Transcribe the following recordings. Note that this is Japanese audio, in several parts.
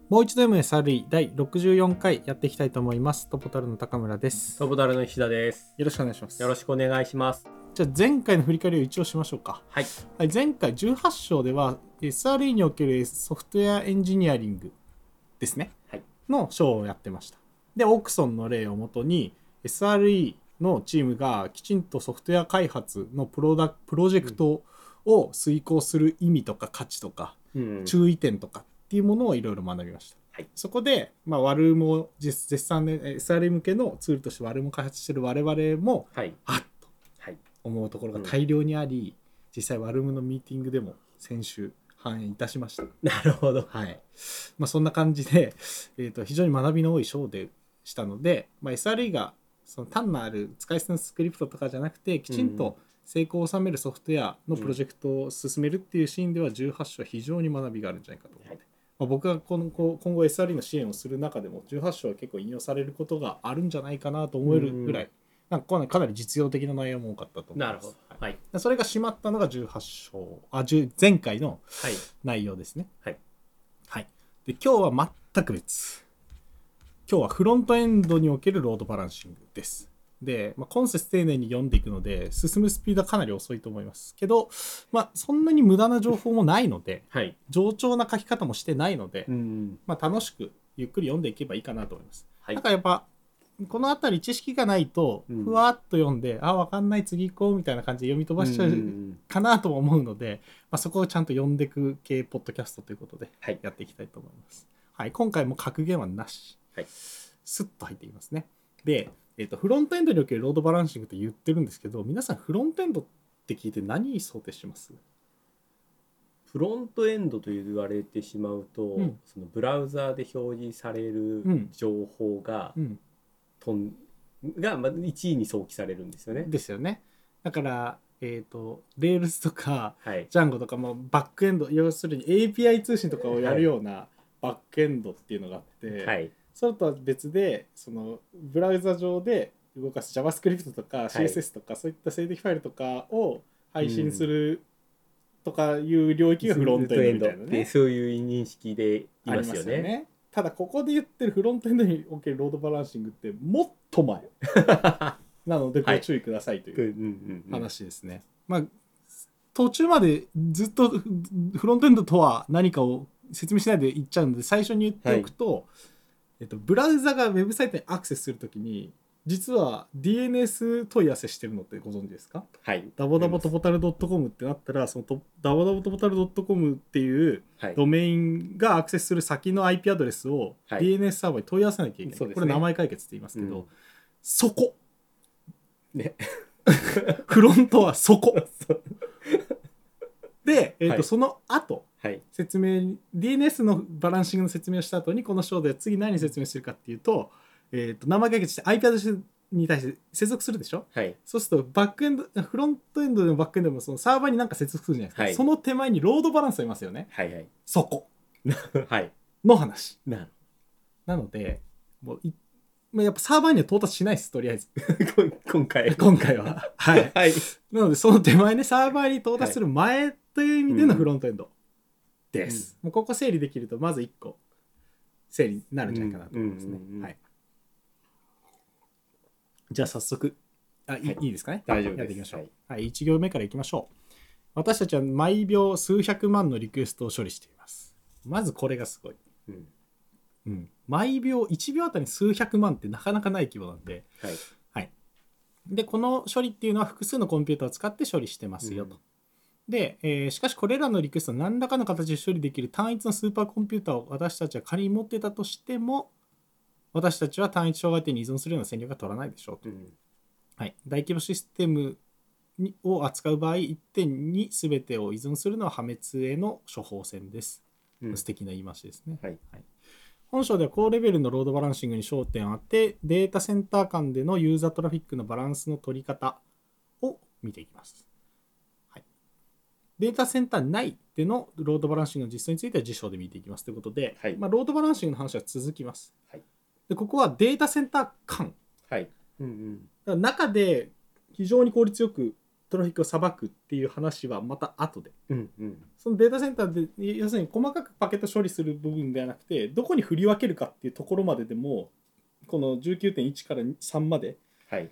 もう一度 MSRE 第64回やっていきたいと思います。トポタルの高村です。 トポタルの石田です。 よろしくお願いします。 よろしくお願いします。 じゃあ前回の振り返りを一応しましょうか。 はい。 はい、前回18章では SRE におけるソフトウェアエンジニアリングですね、 はい、 の章をやってました。で、オークソンの例をもとに SRE のチームがきちんとソフトウェア開発のプロジェクトを遂行する意味とか価値とか、注意点とかっていうものをいろいろ学びました。はい、そこで、WALM も絶賛で SRE 向けのツールとして WALM 開発している我々も、はい、あっと思うところが大量にあり、実際 WALM のミーティングでも先週反映いたしました。 なるほど。 はい。そんな感じで、非常に学びの多い章でしたので、SRE がその単なる使い捨てのスクリプトとかじゃなくて、きちんと成功を収めるソフトウェアのプロジェクトを進めるっていうシーンでは18章は非常に学びがあるんじゃないかと思って、僕が今後 SRE の支援をする中でも18章は結構引用されることがあるんじゃないかなと思えるぐらい、かなり実用的な内容も多かったと思います。なるほど。はい。それが締まったのが18章、前回の内容ですね。はい。はい。で、今日は全く別。今日はフロントエンドにおけるロードバランシングです。で、今節丁寧に読んでいくので進むスピードはかなり遅いと思いますけど、そんなに無駄な情報もないので、はい、冗長な書き方もしてないので、楽しくゆっくり読んでいけばいいかなと思います。はい、だからやっぱこのあたり知識がないとふわっと読んで、分かんない次行こうみたいな感じで読み飛ばしちゃうかなとも思うので、そこをちゃんと読んでいく系ポッドキャストということでやっていきたいと思います。はい、今回も格言はなし、はい、スッと入っていきますね。で、フロントエンドにおけるロードバランシングって言ってるんですけど、皆さんフロントエンドって聞いて何に想定してます？ フロントエンドと言われてしまうと、そのブラウザーで表示される情報が、1位に想起されるんですよね。 ですよね。だからRails とか Django とかもバックエンド、要するに API 通信とかをやるようなバックエンドっていうのがあって、それとは別でそのブラウザ上で動かす JavaScript とか CSS とか、そういった静的ファイルとかを配信するとかいう領域がフロントエンドみたいなね、 そういう認識でいますよね。 ただここで言ってるフロントエンドにおけるロードバランシングってもっと前なのでご注意くださいという話ですね。途中までずっとフロントエンドとは何かを説明しないで言っちゃうので最初に言っておくと、ブラウザがウェブサイトにアクセスするときに実は DNS 問い合わせしてるのってご存知ですか？はい。ダボダボトポタル .com ってなったら、そのダボダボトポタル .com っていうドメインがアクセスする先の IP アドレスを DNS サーバーに問い合わせなきゃいけない。これ名前解決って言いますけど、そこねフロントはそこで、その後、説明 DNS のバランシングの説明をした後にこの章で次何説明するかっていうと、名前解決して IP アドレスに対して接続するでしょ、そうするとバックエンドフロントエンドでもバックエンドでもそのサーバーに何か接続するじゃないですか、その手前にロードバランスがいますよね、そこの話なのでもうやっぱサーバーには到達しないです、とりあえず今回ははい、なのでその手前ね、サーバーに到達する前という意味でのフロントエンドです、もうここ整理できるとまず1個整理になるんじゃないかなと思いますね。はい。じゃあ早速いいですかね。 大丈夫です。 やっていきましょう。はい、1行目からいきましょう。私たちは毎秒数百万のリクエストを処理しています。まずこれがすごい。毎秒1秒あたり数百万ってなかなかない規模なんで、でこの処理っていうのは複数のコンピューターを使って処理してますよと。で、しかしこれらのリクエストを何らかの形で処理できる単一のスーパーコンピューターを私たちは仮に持ってたとしても、私たちは単一障害点に依存するような戦略は取らないでしょうと。大規模システムを扱う場合、一点に全てを依存するのは破滅への処方箋です。素敵な言い回しですね。本章では高レベルのロードバランシングに焦点を当て、データセンター間でのユーザートラフィックのバランスの取り方を見ていきます。データセンター内でのロードバランシングの実装については次章で見ていきますということで、ロードバランシングの話は続きます。でここはデータセンター間、だから中で非常に効率よくトラフィックをさばくっていう話はまた後で、 うんうん、 そのデータセンターで要するに細かくパケット処理する部分ではなくてどこに振り分けるかっていうところまででもこの 19.1 から3まで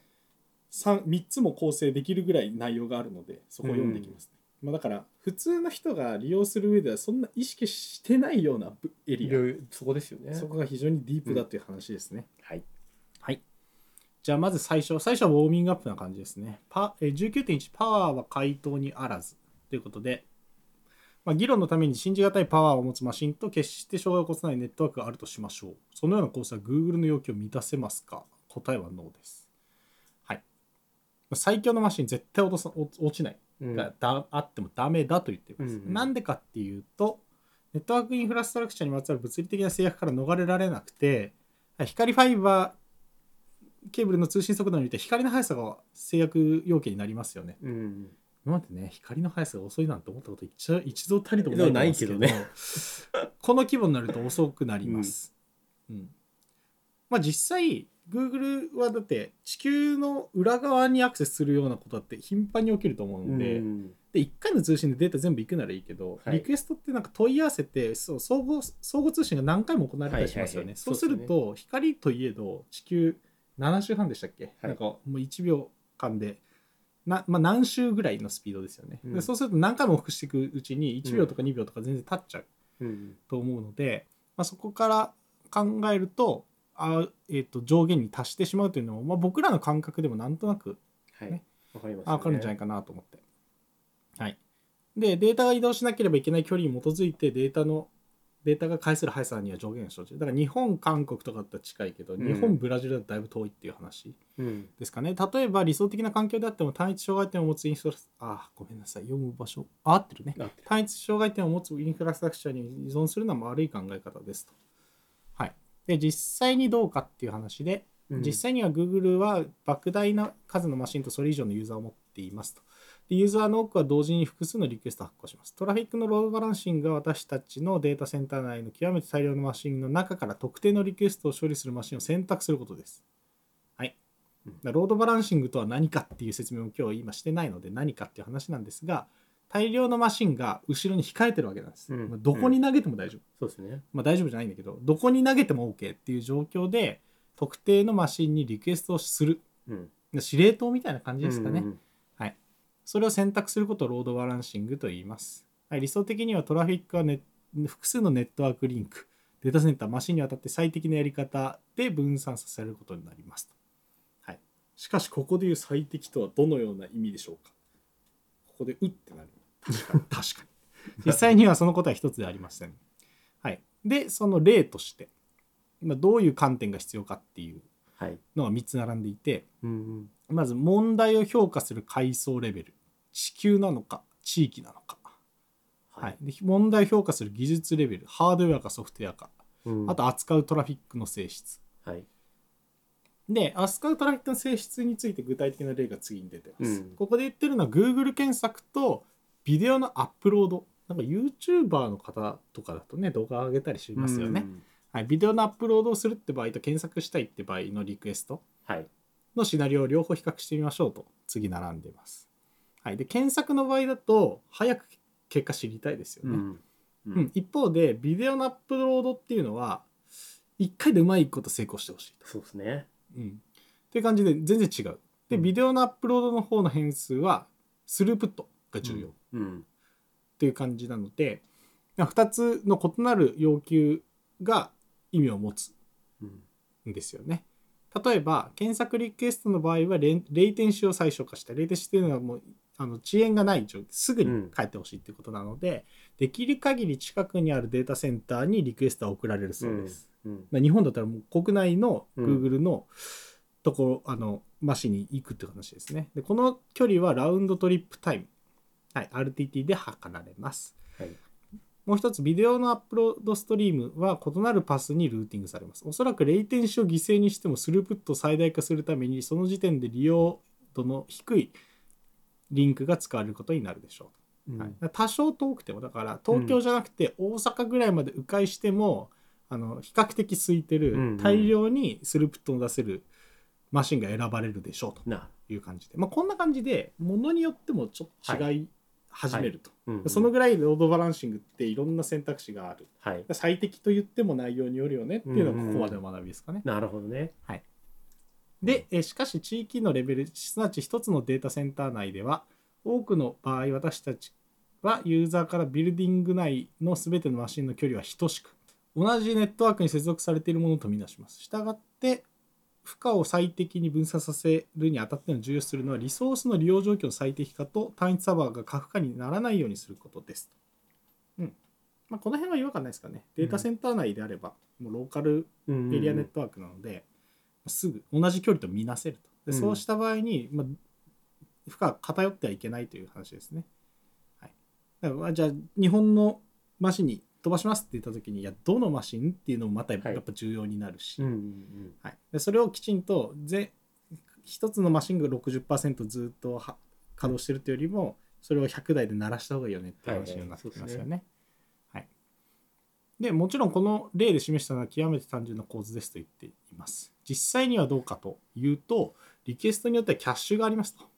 3つも構成できるぐらい内容があるのでそこを読んでいきますね、まあ、だから普通の人が利用する上ではそんな意識してないようなエリア、 そこですよね。 そこが非常にディープだという話ですね、 はい、 はい。じゃあまず最初はウォーミングアップな感じですね。19.1 パワーは回答にあらずということで、まあ、議論のために信じがたいパワーを持つマシンと決して障害を起こさないネットワークがあるとしましょう。そのような構成は Google の要求を満たせますか？答えはノーです。はい。最強のマシン絶対落ちない。あってもダメだと言っています。なんでかっていうと、ネットワークインフラストラクチャーにまつわる物理的な制約から逃れられなくて、光ファイバーケーブルの通信速度によって光の速さが制約要件になりますよね。今までね光の速さが遅いなんて思ったこと一度たりともないんですけど、この規模になると遅くなります。まあ実際 Google はだって地球の裏側にアクセスするようなことだって頻繁に起きると思うので、で1回の通信でデータ全部行くならいいけど、リクエストってなんか問い合わせて相互通信が何回も行われたりしますよね。そうすると光といえど地球7周半でしたっけ、なんかもう1秒間で何周ぐらいのスピードですよね、でそうすると何回も往復していくうちに1秒とか2秒とか全然経っちゃうと思うので、そこから考えると上限に達してしまうというのも、僕らの感覚でもなんとなく、ね分かるんじゃないかなと思って、はい、でデータが移動しなければいけない距離に基づいてデータが返せる速さには上限が生じる。だから日本韓国とかだったら近いけど、日本ブラジルだとだいぶ遠いっていう話ですかね。例えば理想的な環境であっても単一障害点を持つインフラごめんなさい読む場所合ってるね。単一障害点を持つインフラストラクチャーに依存するのは悪い考え方ですと。はい。で実際にどうかっていう話で、実際には Google は莫大な数のマシンとそれ以上のユーザーを持っていますと。ユーザーの多くは同時に複数のリクエストを発行します。トラフィックのロードバランシングが私たちのデータセンター内の極めて大量のマシンの中から特定のリクエストを処理するマシンを選択することです。はい。ロードバランシングとは何かっていう説明も今日今してないので何かっていう話なんですが、大量のマシンが後ろに控えてるわけなんです。どこに投げても大丈夫。そうですね。大丈夫じゃないんだけど、どこに投げても OK っていう状況で特定のマシンにリクエストをする。司令塔みたいな感じですかね。はい。それを選択することをロードバランシングと言います。はい、理想的にはトラフィックは複数のネットワークリンク、データセンター、マシンにわたって最適なやり方で分散させることになりますと。はい。しかし、ここでいう最適とはどのような意味でしょうか。ここでってなる。確かに。実際にはそのことは一つではありません。はい。で、その例として、どういう観点が必要かっていうのが3つ並んでいて、まず問題を評価する階層レベル。地球なのか地域なのか、で問題を評価する技術レベル、ハードウェアかソフトウェアか、あと扱うトラフィックの性質、で扱うトラフィックの性質について具体的な例が次に出てます、ここで言ってるのは Google 検索とビデオのアップロード、なんか YouTuber の方とかだとね動画を上げたりしますよね、ビデオのアップロードをするって場合と検索したいって場合のリクエストのシナリオを両方比較してみましょうと次並んでます。はい、で検索の場合だと早く結果知りたいですよね、一方でビデオのアップロードっていうのは1回でうまいこと成功してほしいと。 そうですね、 っていう感じで全然違う。でビデオのアップロードの方の変数はスループットが重要っていう感じなので、2つの異なる要求が意味を持つんですよね。例えば検索リクエストの場合はレイテンシを最小化した。レイテンシっていうのはもう遅延がない状況すぐに返ってほしいっていうことなので、できる限り近くにあるデータセンターにリクエストは送られるそうです、日本だったらもう国内の Google のところ、マシンに行くっていう話ですね。でこの距離はラウンドトリップタイム、RTT で測られます、もう一つビデオのアップロードストリームは異なるパスにルーティングされます。おそらくレイテンシを犠牲にしてもスループットを最大化するためにその時点で利用度の低いリンクが使われることになるでしょう、多少遠くてもだから東京じゃなくて大阪ぐらいまで迂回しても、比較的空いてる大量にスループットを出せるマシンが選ばれるでしょうという感じで、こんな感じでものによってもちょっと違い始めると、そのぐらいロードバランシングっていろんな選択肢がある、最適と言っても内容によるよねっていうのがここまでの学びですかね。 なるほどね。 はい。で、しかし地域のレベル、すなわち一つのデータセンター内では、多くの場合私たちはユーザーからビルディング内のすべてのマシンの距離は等しく、同じネットワークに接続されているものとみなします。したがって、負荷を最適に分散させるにあたっての重要視するのは、リソースの利用状況の最適化と単一サーバーが過負荷にならないようにすることです。この辺は違和感ないですかね。データセンター内であれば、もうローカルエリアネットワークなので、すぐ同じ距離とみなせると。でそうした場合に、負荷が偏ってはいけないという話ですね。はい、だからじゃあ日本のマシンに飛ばしますって言った時に、いやどのマシンっていうのもまたやっぱ重要になるし、でそれをきちんと一つのマシンが 60% ずっと稼働してるというよりも、それを100台で鳴らした方がいいよねっていう話になってきますよね。でもちろんこの例で示したのは極めて単純な構図ですと言っています。実際にはどうかというと、リクエストによってはキャッシュがありますと。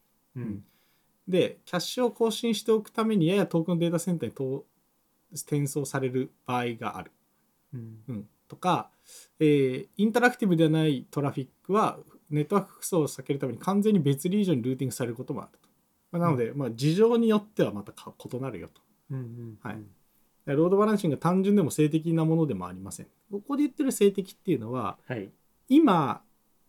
でキャッシュを更新しておくためにやや遠くのデータセンターに転送される場合がある、とか、インタラクティブではないトラフィックはネットワーク複数を避けるために完全に別リージョンにルーティングされることもあると。なので、事情によってはまた異なるよと。ロードバランシングが単純でも静的なものでもありません。ここで言ってる静的っていうのは、今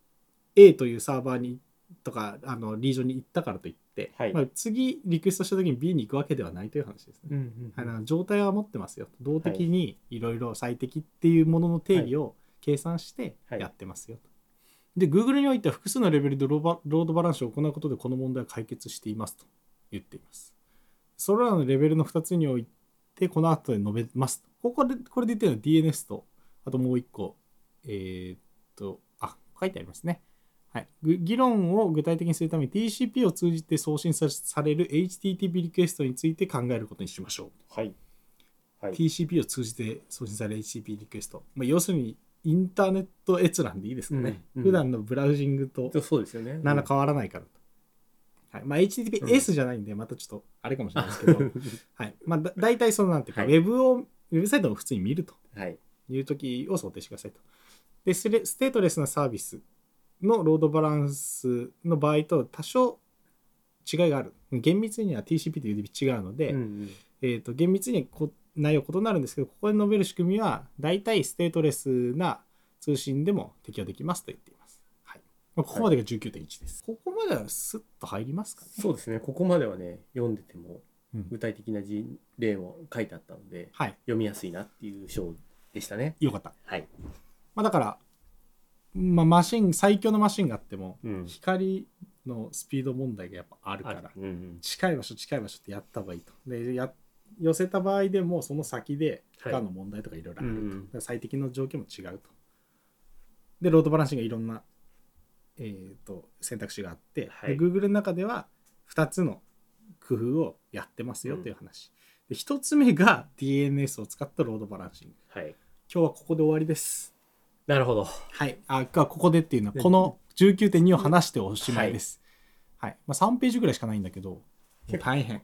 A というサーバーにとかリージョンに行ったからといって、次リクエストした時に B に行くわけではないという話ですね。状態は持ってますよ。動的にいろいろ最適っていうものの定義を計算してやってますよと。で Google においては複数のレベルでロードバランスを行うことでこの問題を解決していますと言っています。それらのレベルの2つにおいてこの後で述べますと。これで言ってるのは DNS と、あともう一個書いてありますね。議論を具体的にするために TCP を通じて送信される HTTP リクエストについて考えることにしましょう。TCP を通じて送信される HTTP リクエスト、要するにインターネット閲覧でいいですかね。普段のブラウジングと何ら変わらないからと。HTTPS じゃないんでまたちょっとあれかもしれないですけど、大体そのなんていうか、ウェブサイトを普通に見るという時を想定してくださいと。でステートレスなサービスのロードバランスの場合と多少違いがある。厳密には TCP と UDP 違うので、厳密に内容異なるんですけど、ここで述べる仕組みは大体ステートレスな通信でも適用できますと言っています。ここまでが 19.1 です。ここまではスッと入りますかね。 そうですね。ここまではね、読んでても具体的な例も書いてあったので、読みやすいなっていう章でしたね。 よかった。だから最強のマシンがあっても、光のスピード問題がやっぱあるから、近い場所ってやった方がいいと。で寄せた場合でもその先で負荷の問題とかいろいろあると、最適の状況も違うと。でロードバランシングがいろんな、選択肢があって、Google の中では2つの工夫をやってますよという話、で1つ目が DNS を使ったロードバランシング、今日はここで終わりです。 なるほど。 ここでっていうのはこの 19.2 を話しておしまいです。3ページぐらいしかないんだけど大変。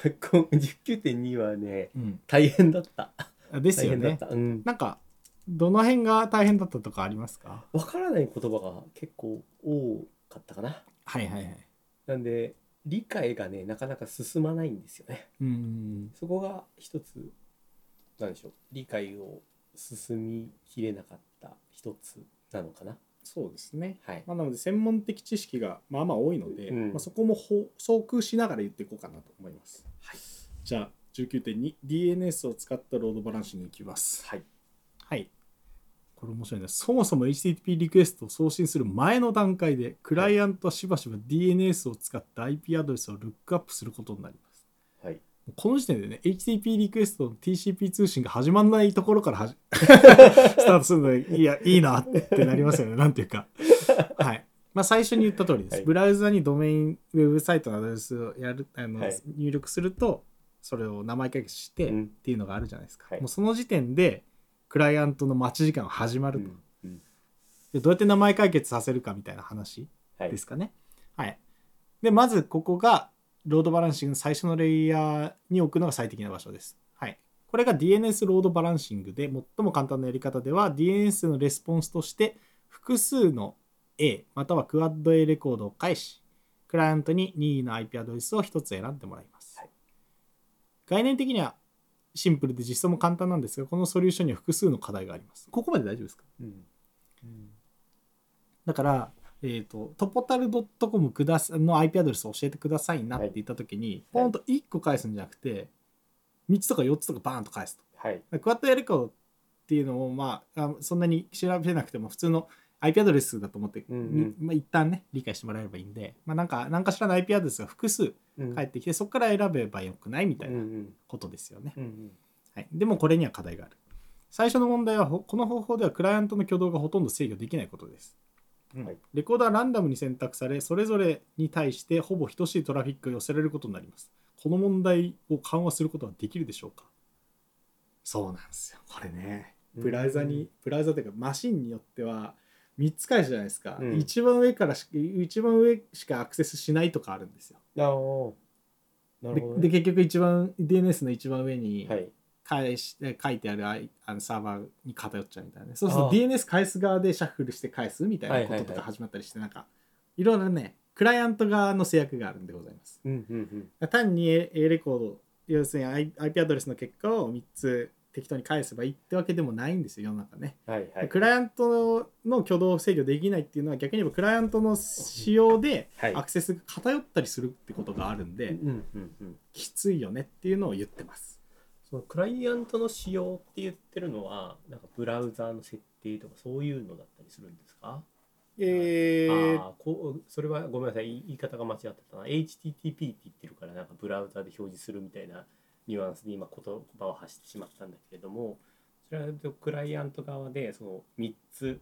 19.2 はね、大変だった。 ですよね。なんかどの辺が大変だったとかありますか？ わからない言葉が結構多かったかな。なんで理解がねなかなか進まないんですよね。そこが一つなんでしょう、理解を進みきれなかった一つなのかな。 そうですね。なので専門的知識がまあまあ多いので、そこも総空しながら言っていこうかなと思います。じゃあ 19.2 DNS を使ったロードバランシングいきます。これ面白いね。そもそも HTTP リクエストを送信する前の段階でクライアントはしばしば DNS を使った IP アドレスをルックアップすることになります。この時点でね HTTP リクエストの TCP 通信が始まらないところからスタートするのでいいなってなりますよね。なんていうか最初に言った通りです。ブラウザにドメインウェブサイトのアドレスを入力するとそれを名前書きしてっていうのがあるじゃないですか。もうその時点でクライアントの待ち時間が始まると。 でどうやって名前解決させるかみたいな話ですかね。はい。で、まずここがロードバランシングの最初のレイヤーに置くのが最適な場所です。はい。これが DNS ロードバランシングで最も簡単なやり方では DNS のレスポンスとして複数の A またはクワッド A レコードを返し、クライアントに任意の IP アドレスを1つ選んでもらいます。はい、概念的にはシンプルで実装も簡単なんですが、このソリューションには複数の課題があります。ここまで大丈夫ですか？だから、トポタル .com の IP アドレスを教えてくださいなって言ったときに、ポンと1個返すんじゃなくて、3つとか4つとかバーンと返すと。はい、クワッド A レコードっていうのを、そんなに調べなくても普通の IP アドレスだと思って、一旦ね理解してもらえればいいんで、何かしらの IP アドレスが複数返ってきて、そこから選べばよくないみたいなことですよね。はい、でもこれには課題がある。最初の問題はこの方法ではクライアントの挙動がほとんど制御できないことです。レコーダーはランダムに選択され、それぞれに対してほぼ等しいトラフィックが寄せられることになります。この問題を緩和することはできるでしょうか？そうなんですよ。これね、ブラウザというかマシンによっては3つ返すじゃないですか、一番上しかアクセスしないとかあるんですよ。なるほど、ね、で結局DNS の一番上に書いてあるサーバーに偏っちゃうみたいなね。そうすると DNS 返す側でシャッフルして返すみたいなこととか始まったりして、いろいろねクライアント側の制約があるんでございます。単に A レコード、要するに IP アドレスの結果を3つ適当に返せばいいってわけでもないんですよ、世の中ね。クライアントの挙動を制御できないっていうのは、逆に言えばクライアントの仕様でアクセスが偏ったりするってことがあるんで、きついよねっていうのを言ってます。 そのクライアントの仕様って言ってるのは、なんかブラウザーの設定とかそういうのだったりするんですか？それはごめんなさい、言い方が間違ってたな。 HTTP って言ってるから、なんかブラウザーで表示するみたいなニュアンスで今言葉を発してしまったんだけれども、それはクライアント側でその3つ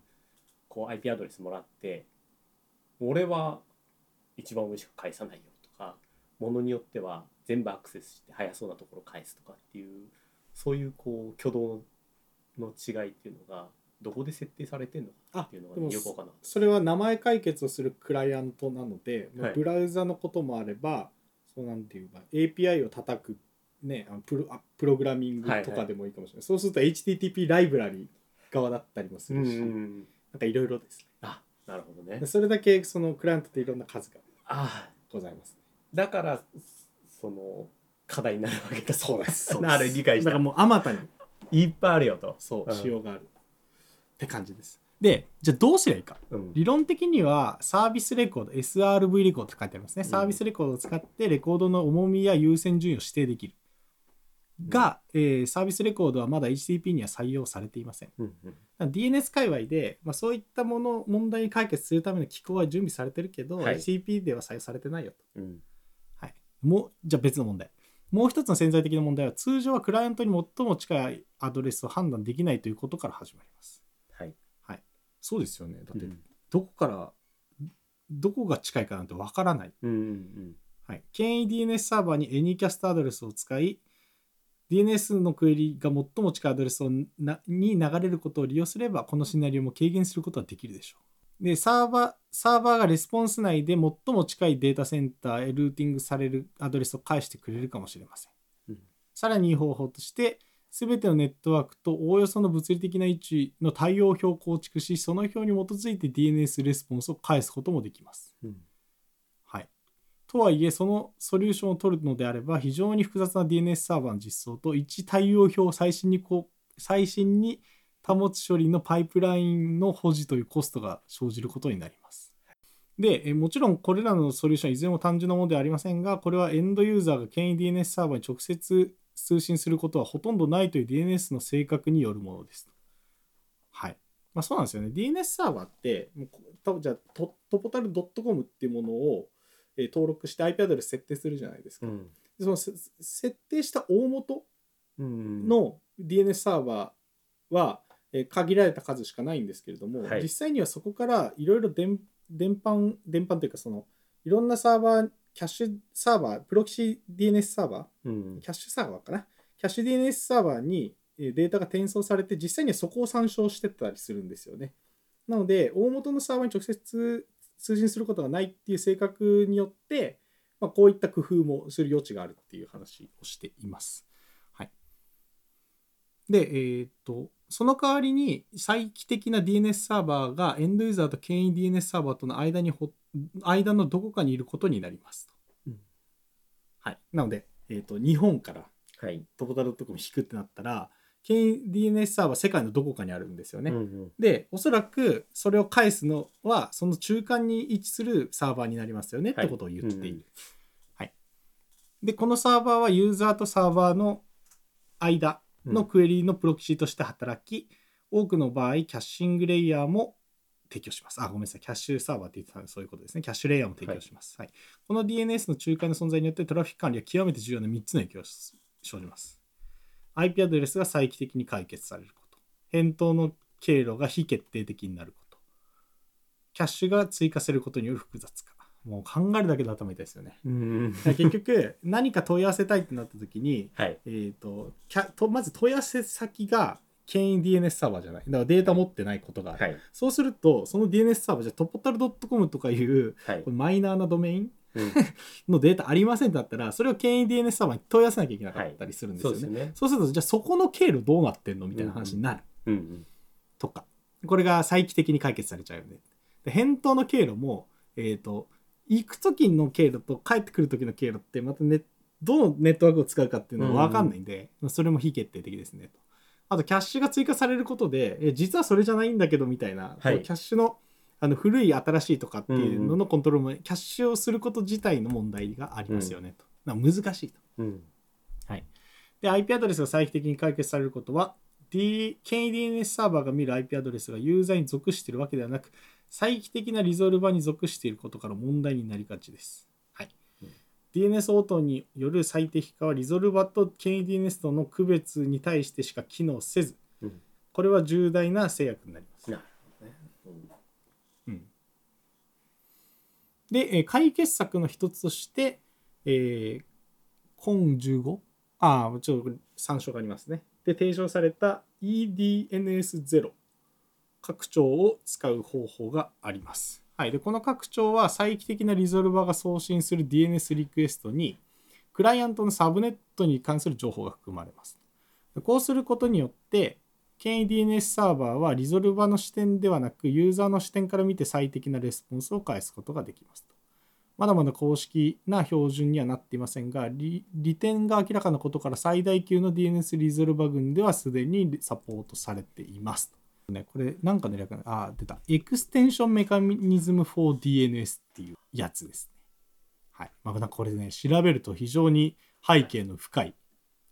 IP アドレスもらって、俺は一番上しか返さないよとか、ものによっては全部アクセスして速そうなところ返すとかっていう、そういう挙動の違いっていうのがどこで設定されてるのかっていうのが、よくわかんない。 それは名前解決をするクライアントなので、ブラウザのこともあれば、そうなんていうか API を叩くね、プログラミングとかでもいいかもしれない。そうすると HTTP ライブラリ側だったりもするし、なんかいろいろですね。 なるほどね。 それだけそのクライアントっていろんな数がございます、ね。 だからその課題になるわけだ。 そうです。 なる、理解した。 だからもうあまたにいっぱいあるよと。 そう、仕様があるって感じです。で、じゃあどうすればいいか、理論的にはサービスレコード SRV レコードって書いてありますね。サービスレコードを使ってレコードの重みや優先順位を指定できるが、サービスレコードはまだ HTTP には採用されていません。DNS 界隈で、そういった問題に解決するための機構は準備されてるけど、HTTP では採用されてないよと。はい、じゃあ別の問題。もう一つの潜在的な問題は、通常はクライアントに最も近いアドレスを判断できないということから始まります。はい、そうですよね。だってどこが近いかなんてわからない。はい、権威 DNS サーバーに Anycast アドレスを使い、DNS のクエリが最も近いアドレスに流れることを利用すれば、このシナリオも軽減することはできるでしょう。で、サーバーがレスポンス内で最も近いデータセンターへルーティングされるアドレスを返してくれるかもしれません。さらにいい方法として、すべてのネットワークとおおよその物理的な位置の対応表を構築し、その表に基づいて DNS レスポンスを返すこともできます。はい。とはいえ、そのソリューションを取るのであれば、非常に複雑な DNS サーバーの実装と1対応表を最新に保つ処理のパイプラインの保持というコストが生じることになります。で、もちろんこれらのソリューションはいずれも単純なものではありませんが、これはエンドユーザーが権威 DNS サーバーに直接通信することはほとんどないという DNS の性格によるものです。はい。そうなんですよね。DNS サーバーって、じゃあトポタル .com っていうものを登録して IP アドレス設定するじゃないですか。その設定した大元の DNS サーバーは限られた数しかないんですけれども、実際にはそこからいろいろ伝播というか、そのいろんなサーバー、キャッシュサーバー、プロキシ DNS サーバー、キャッシュサーバーかな、キャッシュ DNS サーバーにデータが転送されて、実際にはそこを参照してたりするんですよね。 なので大元のサーバーに直接通信することがないっていう性格によって、こういった工夫もする余地があるっていう話をしています。はい、で、その代わりに再帰的な DNS サーバーがエンドユーザーと権威 DNS サーバーとの間のどこかにいることになりますと。はい、なので、日本からトポタ.com引くってなったら、権威 DNS サーバー世界のどこかにあるんですよね。で、おそらくそれを返すのはその中間に位置するサーバーになりますよねってことを言っている。はい。で、このサーバーはユーザーとサーバーの間のクエリのプロキシとして働き、多くの場合キャッシングレイヤーも提供します。ごめんなさい。キャッシュサーバーって言ってたのでそういうことですね。キャッシュレイヤーも提供します。はい。この DNS の中間の存在によってトラフィック管理は極めて重要な3つの影響を生じます。IP アドレスが再帰的に解決されること。返答の経路が非決定的になること。キャッシュが追加されることによる複雑化。もう考えるだけで頭痛いですよね。結局何か問い合わせたいってなった時に、まず問い合わせ先が権威 DNS サーバーじゃない。だからデータ持ってないことがある。そうするとその DNS サーバーじゃトポタル .com とかいう、マイナーなドメインのデータありませんだったら、それを権威 DNS サーバーに問い合わせなきゃいけなかったりするんですよね。そうするとじゃあそこの経路どうなってんのみたいな話になる、とか、これが再帰的に解決されちゃうよね。で、返答の経路も行く時の経路と帰ってくる時の経路ってまたどのネットワークを使うかっていうのが分かんないんで、それも非決定的ですねと。あとキャッシュが追加されることで実はそれじゃないんだけどみたいな、キャッシュの古い新しいとかっていうののコントロールも、キャッシュをすること自体の問題がありますよねと。難しいと。はい。で、IP アドレスが再帰的に解決されることは、権威 DNS サーバーが見る IP アドレスがユーザーに属しているわけではなく、再帰的なリゾルバーに属していることから問題になりがちです。はい。DNS 応答による最適化はリゾルバーと権威 DNS との区別に対してしか機能せず、これは重大な制約になります。で、解決策の一つとして、コン15、ちょっと参照がありますね。で、提唱された eDNS0 拡張を使う方法があります。はい。で、この拡張は再帰的なリゾルバーが送信する DNS リクエストに、クライアントのサブネットに関する情報が含まれます。こうすることによって、権威 DNS サーバーはリゾルバーの視点ではなくユーザーの視点から見て最適なレスポンスを返すことができますと。まだまだ公式な標準にはなっていませんが、利点が明らかなことから最大級の DNS リゾルバー群ではすでにサポートされていますと。これなんかの略出た。エクステンションメカニズム for DNS っていうやつですね。はい。これね、調べると非常に背景の深い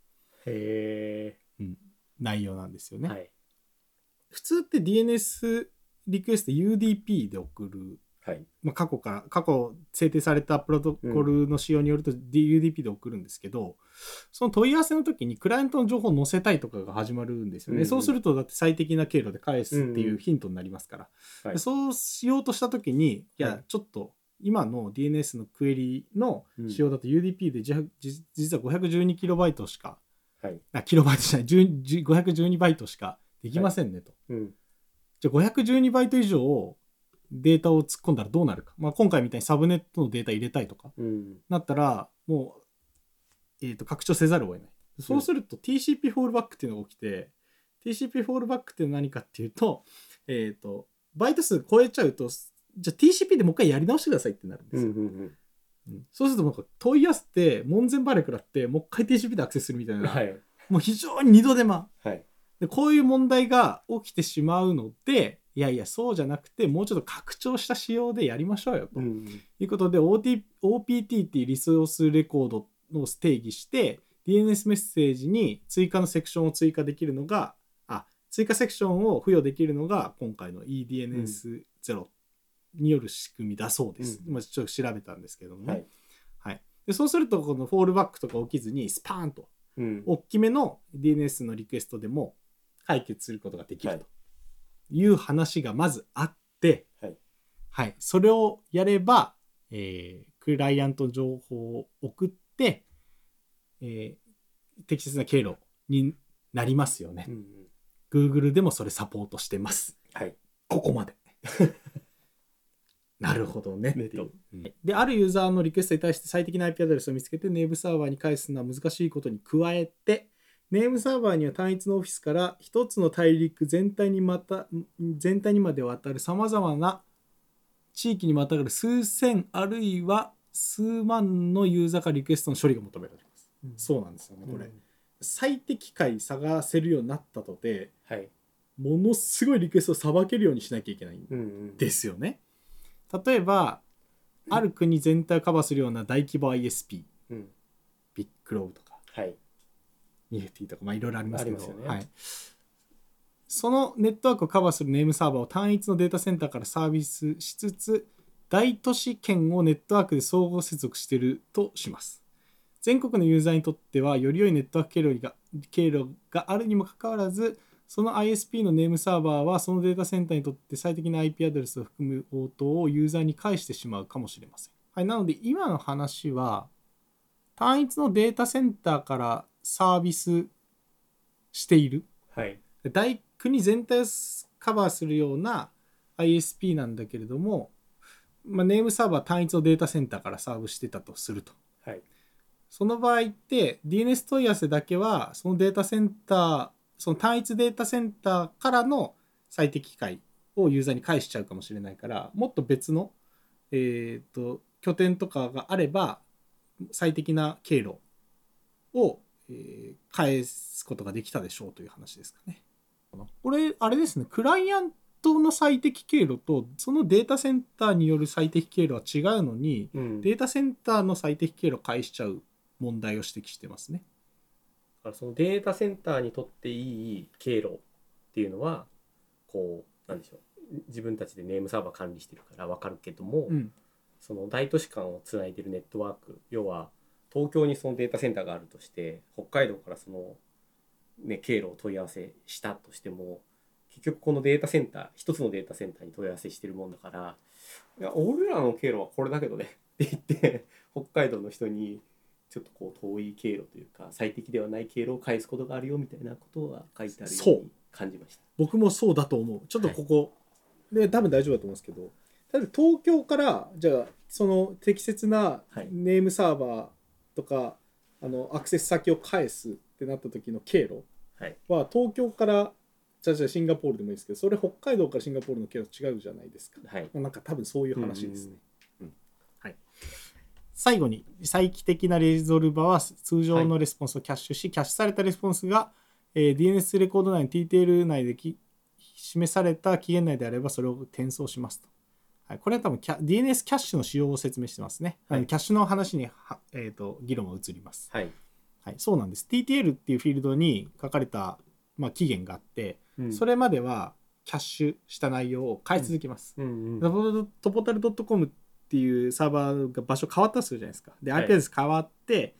内容なんですよね。はい、普通って DNS リクエスト UDP で送る、過去制定されたプロトコルの仕様によると UDP で送るんですけど、その問い合わせの時にクライアントの情報を載せたいとかが始まるんですよね。そうするとだって最適な経路で返すっていうヒントになりますから、そうしようとした時にいやちょっと今の DNS のクエリの仕様だと UDP で実は 512KB しかキロバイトじゃない512バイトしかできませんねと、じゃあ512バイト以上データを突っ込んだらどうなるか、今回みたいにサブネットのデータ入れたいとか、なったらもう、拡張せざるを得ない。そうすると TCP フォールバックっていうのが起きて、TCP フォールバックって何かっていうと、バイト数超えちゃうとじゃあ TCP でもう一回やり直してくださいってなるんですよ。そうするとなんか問い合わせて門前払い食らってもう一回 TCP でアクセスするみたいな、もう非常に二度手間、でこういう問題が起きてしまうので、いやそうじゃなくてもうちょっと拡張した仕様でやりましょうよと、いうことで OPT っていうリソースレコードを定義して DNS メッセージに追加のセクションを追加できるのが追加セクションを付与できるのが今回の eDNS0による仕組みだそうです。ちょっと調べたんですけどもね。でそうするとこのフォールバックとか起きずにスパーンと大きめの DNS のリクエストでも解決することができるという話がまずあって、それをやれば、クライアント情報を送って、適切な経路になりますよね。Google でもそれサポートしてます。ここまで。 なるほどねっていう。で、あるユーザーのリクエストに対して最適な IP アドレスを見つけてネームサーバーに返すのは難しいことに加えて、ネームサーバーには単一のオフィスから一つの大陸全体にまで渡るさまざまな地域にまたがる数千あるいは数万のユーザーからリクエストの処理が求められます。そうなんですよね、これ。最適解探せるようになったとて、ものすごいリクエストをさばけるようにしなきゃいけないんですよね。例えば、ある国全体をカバーするような大規模 ISP、ビッグローとか、ミレティとか、いろいろありますけど、そのネットワークをカバーするネームサーバーを単一のデータセンターからサービスしつつ、大都市圏をネットワークで相互接続しているとします。全国のユーザーにとっては、より良いネットワーク経路があるにもかかわらず、その ISP のネームサーバーはそのデータセンターにとって最適な IP アドレスを含む応答をユーザーに返してしまうかもしれません。なので今の話は単一のデータセンターからサービスしている、国全体をカバーするような ISP なんだけれども、ネームサーバー単一のデータセンターからサーブしてたとすると、その場合って DNS 問い合わせだけはそのデータセンター、その単一データセンターからの最適解をユーザーに返しちゃうかもしれないから、もっと別の、拠点とかがあれば最適な経路を、返すことができたでしょうという話ですかね。これあれですね、クライアントの最適経路とそのデータセンターによる最適経路は違うのに、データセンターの最適経路を返しちゃう問題を指摘してますね。 そのデータセンターにとっていい経路っていうのはこうなんでしょう、自分たちでネームサーバー管理してるから分かるけども、その大都市間をつないでるネットワーク、要は東京にそのデータセンターがあるとして北海道からその、経路を問い合わせしたとしても、結局このデータセンター一つのデータセンターに問い合わせしてるもんだから、いや俺らの経路はこれだけどねって言って北海道の人にちょっとこう遠い経路というか最適ではない経路を返すことがあるよみたいなことが書いてあるように感じました。 僕もそうだと思う。ちょっとここ、で多分大丈夫だと思うんですけど、例えば東京からじゃあその適切なネームサーバーとか、アクセス先を返すってなった時の経路は、東京からじゃあシンガポールでもいいですけど、それ北海道からシンガポールの経路違うじゃないですか。なんか多分そういう話ですね。最後に再帰的なレゾルバは通常のレスポンスをキャッシュし、キャッシュされたレスポンスが、DNS レコード内の TTL 内で示された期限内であればそれを転送しますと。これは多分DNS キャッシュの仕様を説明してますね。キャッシュの話に議論が移ります。そうなんです。TTL っていうフィールドに書かれた、期限があって、それまではキャッシュした内容を返し続けます。トポタル .com っていうサーバーが場所変わったとするじゃないですか。で、IP アドレス変わって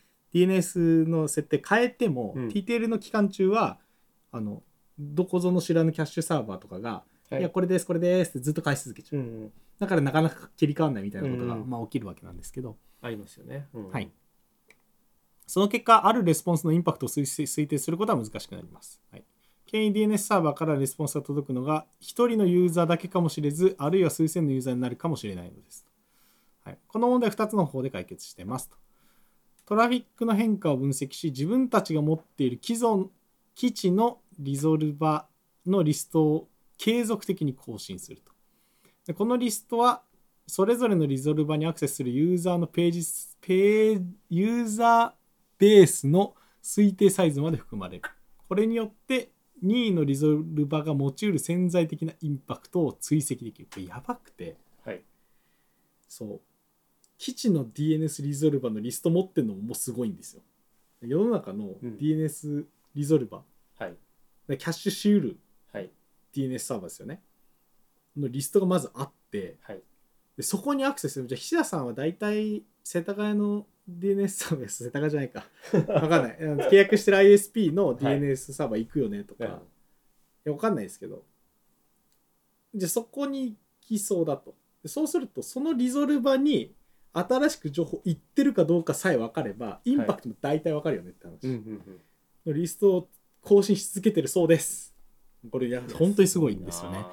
DNS の設定変えても、TTL の期間中はどこぞの知らぬキャッシュサーバーとかが、いやこれですこれですってずっと返し続けちゃう。だからなかなか切り替わらないみたいなことが、起きるわけなんですけど、 ありますよね。 その結果、あるレスポンスのインパクトを推定することは難しくなります。権威 DNS サーバーからレスポンスが届くのが1人のユーザーだけかもしれず、あるいは数千のユーザーになるかもしれないのです。この問題は2つの方法で解決していますと。トラフィックの変化を分析し、自分たちが持っている基地のリゾルバのリストを継続的に更新すると。でこのリストはそれぞれのリゾルバにアクセスするユーザーのユーザーベースの推定サイズまで含まれる。これによって任意のリゾルバが持ち得る潜在的なインパクトを追跡できる。これやばくて、そう基地の DNS リゾルバのリスト持ってるのももうすごいんですよ。世の中の DNS リゾルバ、キャッシュしうる DNS サーバーですよねのリストがまずあって、でそこにアクセスする。じゃあ菱田さんは大体世田谷の DNS サーバー、世田谷じゃないか分かんない契約してる ISP の DNS サーバー行くよねとか、いや分かんないですけど、じゃあそこに行きそうだと。そうするとそのリゾルバに新しく情報いってるかどうかさえ分かればインパクトも大体分かるよねって話、のリストを更新し続けてるそうです。これ本当にすごいんですよね。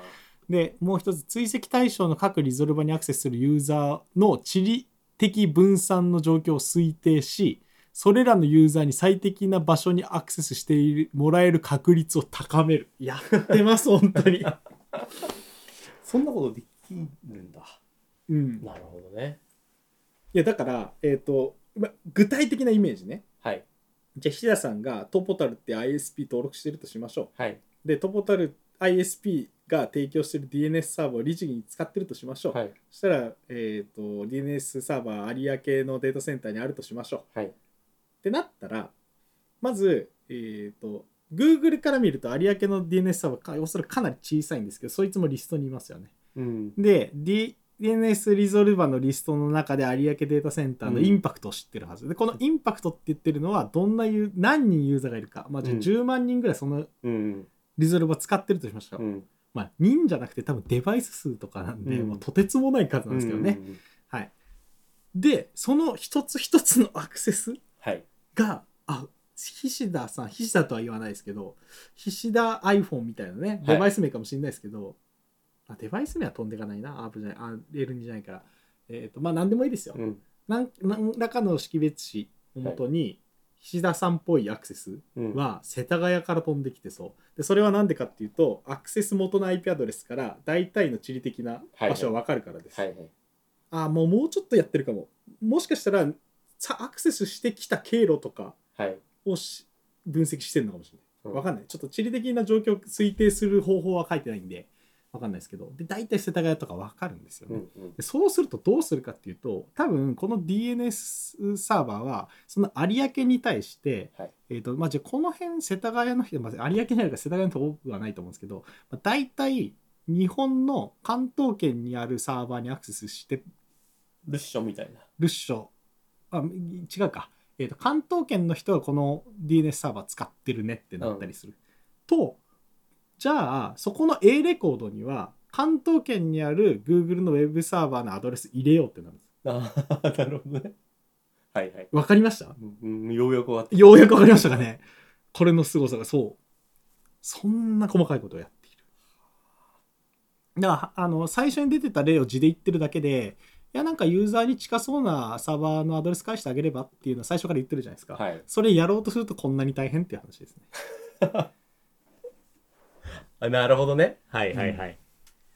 でもう一つ、追跡対象の各リゾルバにアクセスするユーザーの地理的分散の状況を推定し、それらのユーザーに最適な場所にアクセスしてもらえる確率を高める。やってます本当に。 そんなことできるんだ。うん。なるほどね。 いやだから具体的なイメージね。はい。じゃあ菱田さんがトポタルって ISP 登録してるとしましょう。はい。でトポタル ISP が提供している DNS サーバーを律儀に使ってるとしましょう。はい、そしたら、DNS サーバー有明のデータセンターにあるとしましょう。はい、ってなったらまず、Google から見ると有明の DNS サーバーおそらくかなり小さいんですけど、そいつもリストにいますよね。うん、で、DNS リゾルバのリストの中で有明データセンターのインパクトを知ってるはずで、このインパクトって言ってるのは何人ユーザーがいるか、まあ、10万人ぐらいそのリゾルバ使ってるとしましょう。まあ、人じゃなくて多分デバイス数とかなんで、とてつもない数なんですけどね。はい。で、その一つ一つのアクセスが、菱田とは言わないですけど、菱田 iPhone みたいなね、デバイス名かもしれないですけど、デバイス名は飛んでいかないな、L2 じゃないから。まあ何でもいいですよ。何らかの識別子をもとに、菱田さんっぽいアクセスは世田谷から飛んできてそう。でそれは何でかっていうと、アクセス元の IP アドレスから大体の地理的な場所は分かるからです。もうちょっとやってるかも。もしかしたらアクセスしてきた経路とかを分析してるのかもしれない。分かんない。ちょっと地理的な状況を推定する方法は書いてないんで分かんないですけど、で大体世田谷とか分かるんですよね。でそうするとどうするかっていうと、多分この DNS サーバーはその有明に対して、じゃあこの辺世田谷の人、有明にあるから世田谷の人多くはないと思うんですけど、大体日本の関東圏にあるサーバーにアクセスしてルッショみたいな。 ルッショ違うか、関東圏の人がこの DNS サーバー使ってるねってなったりする、とじゃあそこの A レコードには関東圏にある Google のウェブサーバーのアドレス入れようってなるんです。 なるほどね。はいはい。 わかりました？ ようやくわかりましたかね。これの凄さがそんな細かいことをやっている。だから最初に出てた例を字で言ってるだけで、いやなんかユーザーに近そうなサーバーのアドレス返してあげればっていうのは最初から言ってるじゃないですか。はい、それやろうとするとこんなに大変っていう話ですね。 なるほどね。はいはいはい。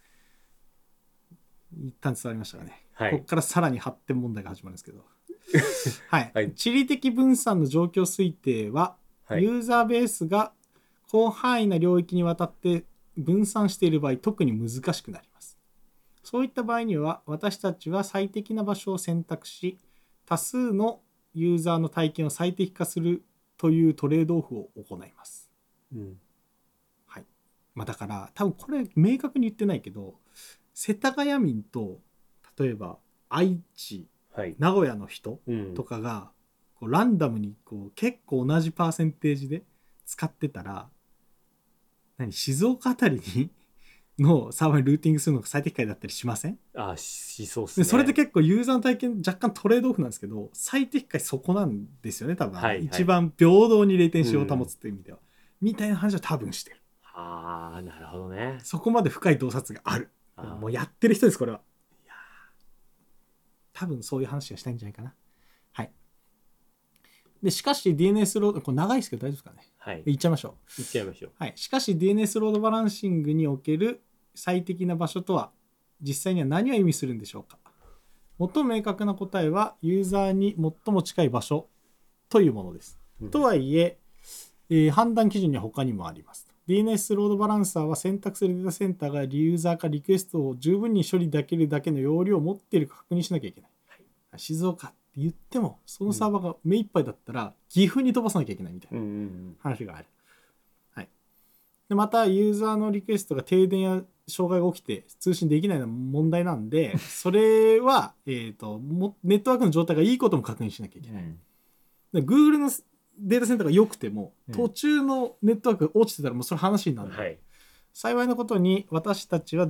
一旦伝わりましたかね。はい、ここからさらに発展問題が始まるんですけど。はい、はい。地理的分散の状況推定は、はい、ユーザーベースが広範囲な領域にわたって分散している場合、特に難しくなります。そういった場合には、私たちは最適な場所を選択し、多数のユーザーの体験を最適化するというトレードオフを行います。はい。だから多分これ明確に言ってないけど、世田谷民と例えば愛知、名古屋の人とかがこうランダムに結構同じパーセンテージで使ってたら、静岡あたりにのサーバーにルーティングするのが最適解だったりしません？ しそうですね。 でそれで結構ユーザーの体験若干トレードオフなんですけど、最適解そこなんですよね多分、一番平等にレイテンシーを保つという意味では、みたいな話は多分してる。 なるほどね。 そこまで深い洞察がある。もうやってる人ですこれは。いや多分そういう話がしたいんじゃないかな。はい。でしかし DNS ロード、これ長いですけど大丈夫ですかね。はい。いっちゃいましょう。はい。しかし DNS ロードバランシングにおける最適な場所とは実際には何を意味するんでしょうか。最も明確な答えはユーザーに最も近い場所というものです。とはいえ判断基準には他にもあります。DNS ロードバランサーは選択するデータセンターがユーザーかリクエストを十分に処理できるだけの容量を持っているか確認しなきゃいけない。はい、静岡って言ってもそのサーバーが目いっぱいだったら岐阜に飛ばさなきゃいけないみたいな話がある。はい、でまたユーザーのリクエストが停電や障害が起きて通信できないのは問題なんで、それは、ネットワークの状態がいいことも確認しなきゃいけない。Google のデータセンターが良くても、途中のネットワークが落ちてたらもうそれ話になる、幸いなことに私たちは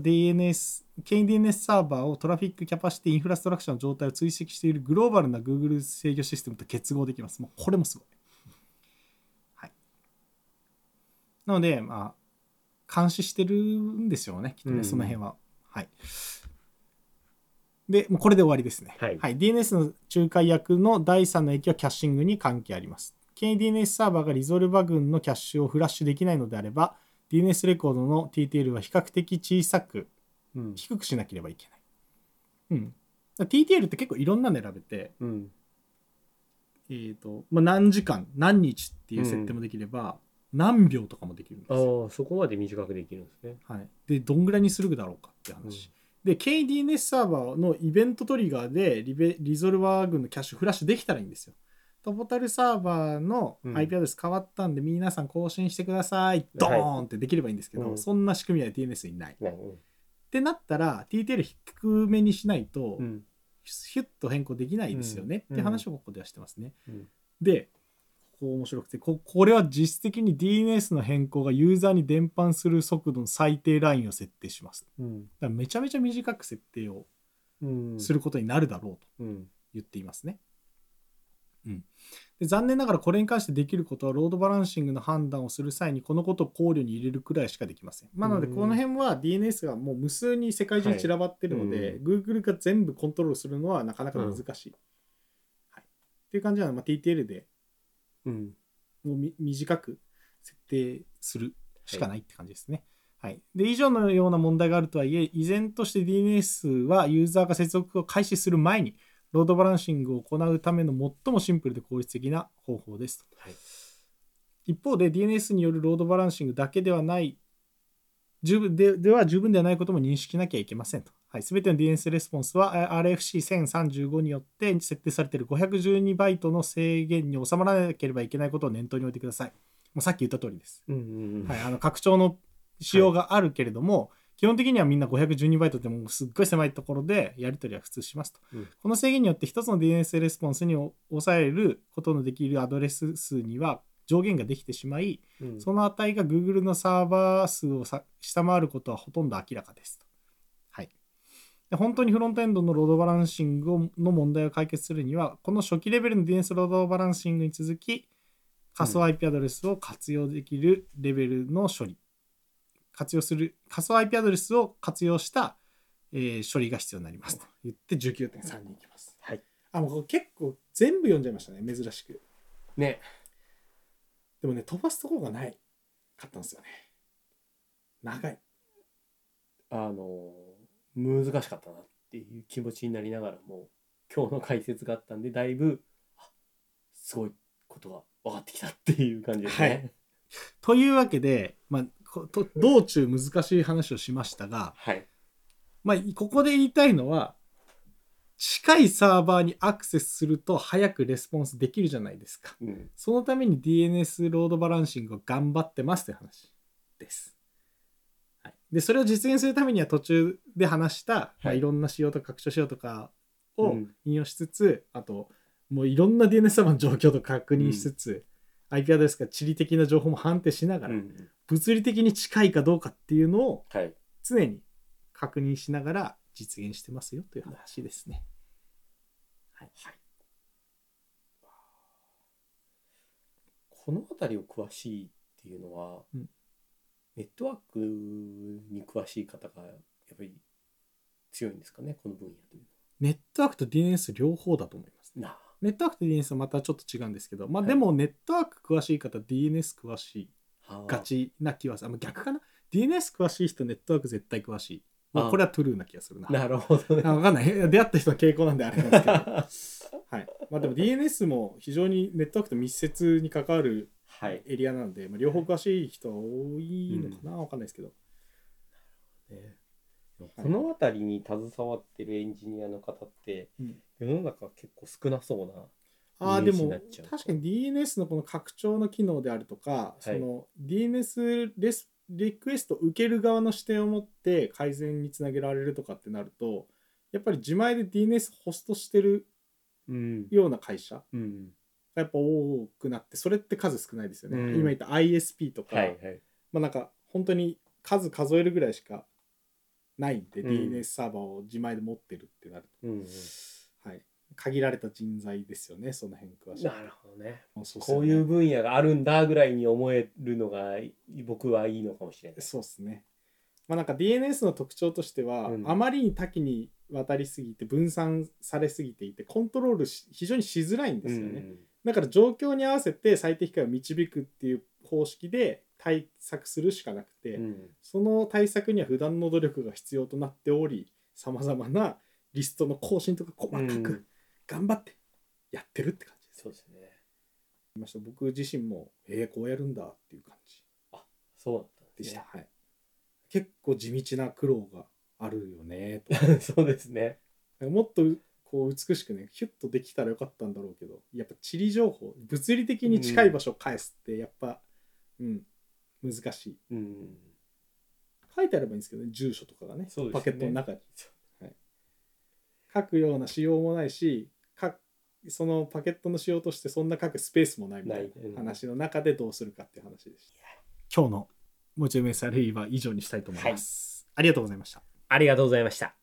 KDNS サーバーをトラフィックキャパシティインフラストラクチャーの状態を追跡しているグローバルな Google 制御システムと結合できます。もうこれもすごい。はい、なので監視してるんですよねきっとね、その辺は。はい。でもうこれで終わりですね。はい、DNS の仲介役の第3の影響はキャッシングに関係あります。KDNS サーバーがリゾルバ群のキャッシュをフラッシュできないのであれば DNS レコードの TTL は比較的小さく、低くしなければいけない。TTL って結構いろんなの選べて、何時間何日っていう設定もできれば、何秒とかもできるんですよ。 そこまで短くできるんですね。 はい、でどんぐらいにするだろうかって話。で KDNS サーバーのイベントトリガーでリゾルバー群のキャッシュフラッシュできたらいいんですよ。トポタルサーバーの IP アドレス変わったんで、皆さん更新してください、ドーンってできればいいんですけど、そんな仕組みは DNS にない、ってなったら TTL 低めにしないと、ヒュッと変更できないですよね、って話をここではしてますね。でここ面白くて、これは実質的に DNS の変更がユーザーに伝播する速度の最低ラインを設定します。だからめちゃめちゃ短く設定をすることになるだろうと言っていますね。で残念ながらこれに関してできることはロードバランシングの判断をする際にこのことを考慮に入れるくらいしかできません。なのでこの辺は DNS がもう無数に世界中に散らばってるので、Google が全部コントロールするのはなかなか難しい。っていう感じなので、TTL でもう短く設定するしかないって感じですね。で以上のような問題があるとはいえ、依然として DNS はユーザーが接続を開始する前にロードバランシングを行うための最もシンプルで効率的な方法です。一方で DNS によるロードバランシングだけではない十分ではないことも認識しなきゃいけませんと。すべての DNS レスポンスは RFC1035 によって設定されている512バイトの制限に収まらなければいけないことを念頭に置いてください。もうさっき言った通りです。拡張の仕様があるけれども、基本的にはみんな512バイトってもうすっごい狭いところでやり取りは普通しますと。この制限によって一つの DNS レスポンスに抑えることのできるアドレス数には上限ができてしまい、その値が Google のサーバー数を下回ることはほとんど明らかですと。で本当にフロントエンドのロードバランシングの問題を解決するには、この初期レベルの DNS ロードバランシングに続き、仮想 IP アドレスを活用できるレベルの処理、仮想 IP アドレスを活用した、処理が必要になりますと言って 19.3 に行きます。もう結構全部読んじゃいましたね、珍しく。 ね。 でもね、飛ばすところがないかったんですよね。長い。 難しかったなっていう気持ちになりながらも、今日の解説があったんで、だいぶすごいことが分かってきたっていう感じですね。 というわけで、道中難しい話をしましたが、ここで言いたいのは、近いサーバーにアクセスすると早くレスポンスできるじゃないですか。そのために DNS ロードバランシングを頑張ってますという話です。でそれを実現するためには途中で話した、いろんな仕様とか拡張仕様とかを引用しつつ、あともういろんな DNS サーバーの状況と確認しつつ、IP アドレスが地理的な情報も判定しながら、物理的に近いかどうかっていうのを常に確認しながら実現してますよという話ですね。 この辺りを詳しいっていうのは、ネットワークに詳しい方がやっぱり強いんですかね、この分野というのは。 ネットワークと DNS 両方だと思います。ネットワークと DNS はまたちょっと違うんですけど、でもネットワーク詳しい方 DNS 詳しいがちな気はする。逆かな。 DNS 詳しい人ネットワーク絶対詳しい。これはトゥルーな気がするな。 なるほどね。 分かんない。出会った人の傾向なんであれなんですけど。でも DNS も非常にネットワークと密接に関わるエリアなので、両方詳しい人は多いのかな、分かんないですけど。 この辺りに携わってるエンジニアの方って、世の中結構少なそうなイメージになっちゃう。 でも確かに DNS のこの拡張の機能であるとか、その DNS リクエストを受ける側の視点を持って改善につなげられるとかってなると、やっぱり自前で DNS ホストしてるような会社がやっぱ多くなって、それって数少ないですよね。今言った ISP とか、なんか本当に数数えるぐらいしかないんで、DNS サーバーを自前で持ってるってなると、 限られた人材ですよね、その辺詳しい。 なるほどね。こういう分野があるんだぐらいに思えるのが僕はいいのかもしれない。 そうですね。まあなんか DNS の特徴としては、あまりに多岐に渡りすぎて分散されすぎていてコントロール非常にしづらいんですよね。だから状況に合わせて最適解を導くっていう方式で対策するしかなくて、その対策には普段の努力が必要となっており、さまざまなリストの更新とか細かく頑張ってやってるって感じです。 そうですね。 僕自身もこうやるんだっていう感じ。 あ、そうだったんでした。はい。結構地道な苦労があるよねと。 そうですね。 もっとこう美しくねヒュッとできたらよかったんだろうけど、やっぱ地理情報、物理的に近い場所を返すってやっぱ、難しい。書いてあればいいんですけどね、住所とかがね、パケットの中に、書くような仕様もないし、そのパケットの仕様としてそんな書くスペースもないみたいな話の中でどうするかっていう話でした。今日のモチベーション SRE は以上にしたいと思います。ありがとうございました。 ありがとうございました。